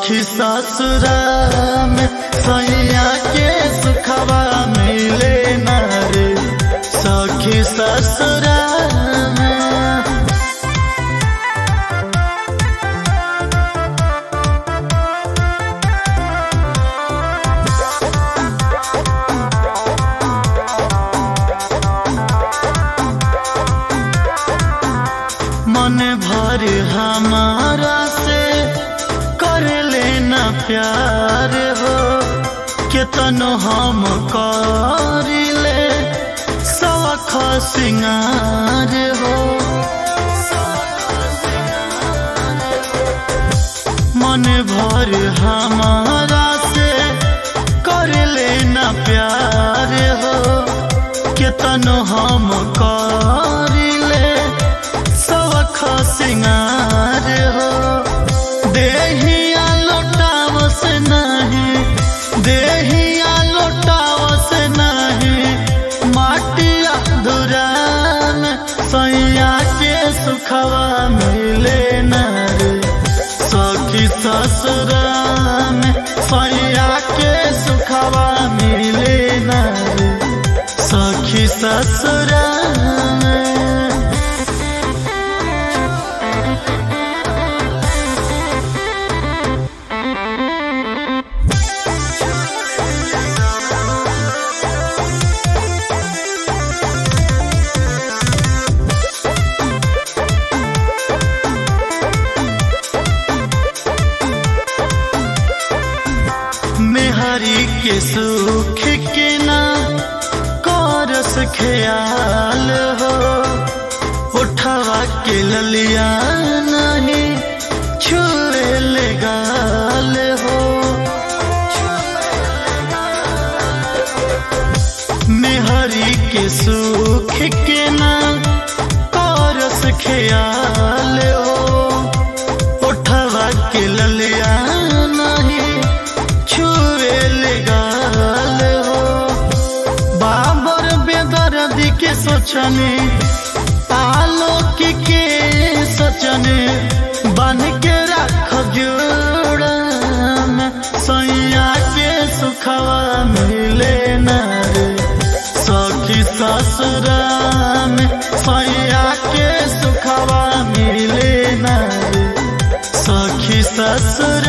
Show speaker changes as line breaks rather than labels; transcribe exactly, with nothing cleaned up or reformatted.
सखी ससुरा में सैया के सुखवा मिले न रे सखी ससुरा में। मन भर हमारा से कर लेना प्यार हो केतनो हम कर ले सौख सिंगार हो। मन भर हमारा से कर लेना प्यार हो केतनो हम कर ले सौख सिंगार हो। देहिया लौटाव से नहीं देहिया लौटाव से नहीं माटिया धुरान सैया के सुखवा मिले न रे सखी ससुरा में सैया के सुखवा मिले न रे सखी ससुरा में। मेहरी के सुख के ना करस ख्याल हो उठवा के ललिया नहीं छुए ले गाल हो। मेहरी के सुख के ना करस ख्याल हो उठवा के ललिया नहीं गाल हो। बाबर बेदर्दी के सोचने आलोक के सोचने बन के रख जोड़ा में सैया के सुखवा मिले न रे सखी ससुरा में सैया के सुखवा मिले न रे सखी ससुरा।